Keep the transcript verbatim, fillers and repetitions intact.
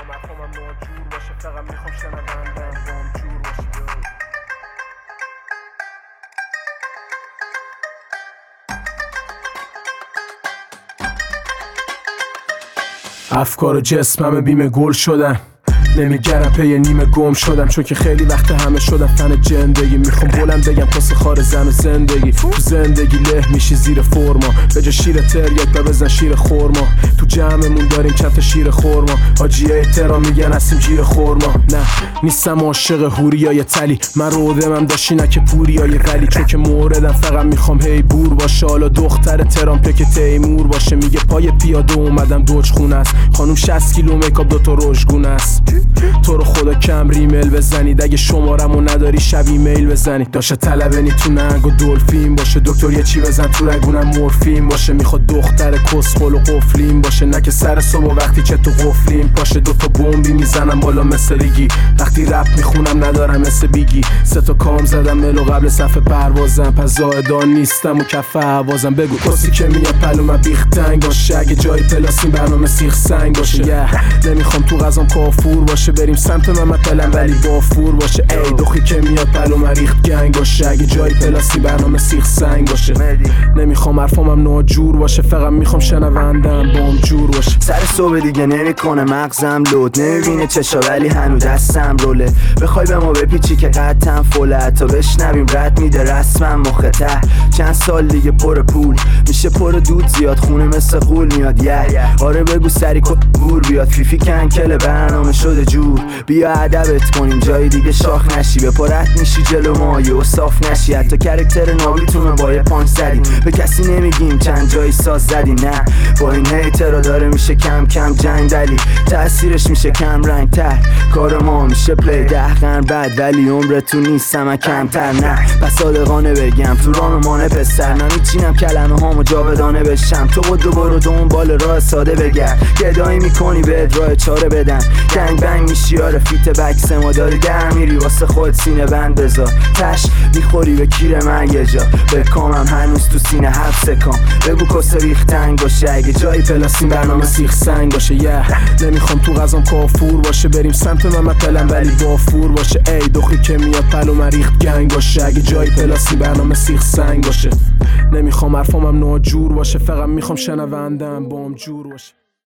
نمیخوام حرفام ناجور باشه، فقط میخوام شنوندم بام جور باشه. افکار و جسمم بیم گل شدن، نمیگرم پی نیمه گم شدم، چون که خیلی وقت همه شدم فن جندگی. میخوام بلند بگم پاس خار زن و زندگی. تو زندگی له میشی زیر فرما، به جا شیر تریاک و بزن شیر خورما. تو جمعمون داریم چند تا شیر خورما، حاجی احترام میگن هستیم جیر خورما. نه نیستم عاشق هوریای تلی، من رودمم داشتی نه که پوریای ولی، چون که موردم فقط میخوام هی بور باشه. حالا دختر ترامپه که تیمور باشه، میگه پای پیاده اومدم دوج خونه است. خانوم شصت کیلو میکاپ دوتا رژگونه است. تو رو خدا کم ریمیل بزنید، اگه شمارمو نداری شب ایمیل بزنید. داشته طلبنی تو ننگ و دلفین باشه، دکتر یه چی بزن تو رگونم مورفین باشه. میخواد دختر کسخل و قفلین باشه، نه که سر صبح وقتی چه تو قفلین باشه. دوتا بمبی میزنم بالا مثل ریگی، وقتی رپ میخونم ندارم مثل بیگی. سه تا کام زدم ملو قبل صفحه پروازم، پس زائدان نیستم و کف حوازم. بگو کسی که میاد پلوم بیخ تنگ باشه، اگه جای پلاسین برنامه سیخ سنگ باشه. yeah. نمیخوام تو غذام کافور باشه، بریم سمت من پلم ولی بافور باشه. ای دخی که میاد پلو مریخت گنگ باشه، اگه جای پلاسی برنامه سیخ سنگ باشه. نمیخوام حرفامم ناجور باشه، فقط میخوام شنوندم بام جور باشه. سر صبح دیگه نمیکنه مغزم لود، نمیبینه چشا ولی هنو دستم روله. بخوای به ما بپیچی که قدم فوله، حتی بشنویم رد میده رسمم مخه ته. چند سال دیگه پر پول میشه، پر دود زیاد خونه مثل غول میاد. یه yeah. آره بگو سری کور بیاد، فیفی کنکل برنامه شده جور. بیا ادبت کنیم جای دیگه شاخ نشی، به پارت میشی جلو ما یه صاف نشی. حتی کرکتر نابیتون با یه پانچ زدیم، به کسی نمیگیم چند جایی ساز زدی. نه با این هیترا داره میشه کم کم جنگ، دلی تأثیرش میشه کم رنگ تر. کار ما میشه پلی ده قرن بعد، ولی عمرتون نیستم کمتر. نه پس صادقانه بگم تو رام مانه پسر، نمیچینم کلمه هامو جاودانه بشم. تو خود برو دنبال راه ساده بگرد، گدایی میکنی به راه چاره بدن. گنگ بنگ میشی آره فیت بکس ما داری در میری، واسه خود سینه بند بذار. تش میخوری به کیر من یه جا، به کامم هنوز تو سینه حبس کام. بگو کسه ریخ تنگ باشه، اگه جایی پلاسین برنامه سیخ سنگ باشه. یه yeah. نمیخوام تو غذام کافور باشه، بریم سمت من مثلا ولی بافور باشه. ای دخی که میاد پلو مریخت گنگ باشه، اگه جایی پلاسین برنامه سیخ سنگ باشه. نمیخوام حرفامم ناجور باشه، فقط میخوام شنوندم بام جور باشه.